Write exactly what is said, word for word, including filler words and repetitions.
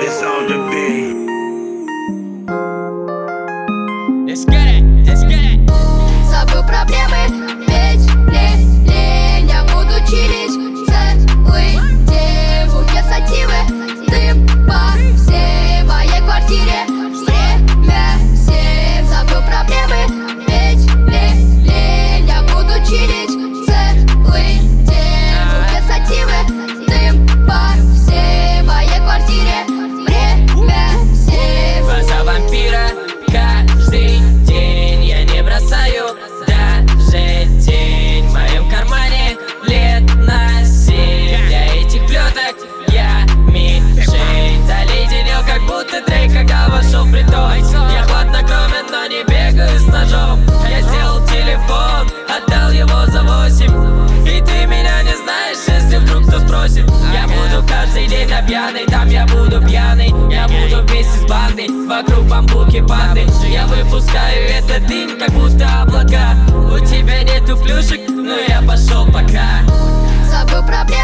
It's on the beat. Let's get it, let's get it. Забыл проблемы, ведь не лень. Я буду чилить целый день. В руке сативы, дым по всей моей квартире. Время семь. Забыл проблемы, ведь не лень. Я буду чилить целый день. В руке сативы, дым по всей моей квартире. Время семь. Глаза вампира каждый день. Я не бросаю даже тень. В моем кармане лет на семь. Для этих плеток я мишень. Заледенел, как будто Дрейк, когда вошел в притон. Я хладнокровен, но не бегаю с ножом. Я сделал телефон, отдал его за восемь. И ты меня не знаешь, если вдруг кто спросит. Я буду каждый день на пьяной, там я буду пьяный. Я буду вместе с бандой, вокруг бамбуки банды. Я выпускаю этот дым, как будто облака. У тебя нету плюшек, но я пошел пока. Забыл проблемы.